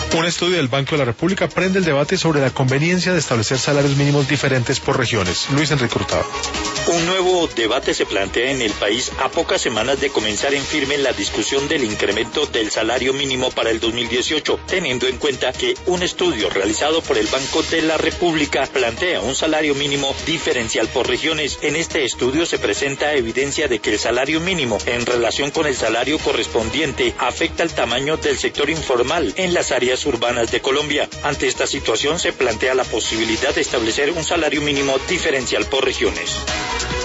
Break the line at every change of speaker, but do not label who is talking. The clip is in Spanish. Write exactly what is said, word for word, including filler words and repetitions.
Un estudio del Banco de la República prende el debate sobre la conveniencia de establecer salarios mínimos diferentes por regiones. Luis Enrique Hurtado.
Un nuevo debate se plantea en el país a pocas semanas de comenzar en firme la discusión del incremento del salario mínimo para el dos mil dieciocho, teniendo en cuenta que un estudio realizado por el Banco de la República plantea un salario mínimo diferencial por regiones. En este estudio se presenta evidencia de que el salario mínimo en relación con el salario correspondiente afecta el tamaño del sector informal en las áreas urbanas de Colombia. Ante esta situación se plantea la posibilidad de establecer un salario mínimo diferencial por regiones.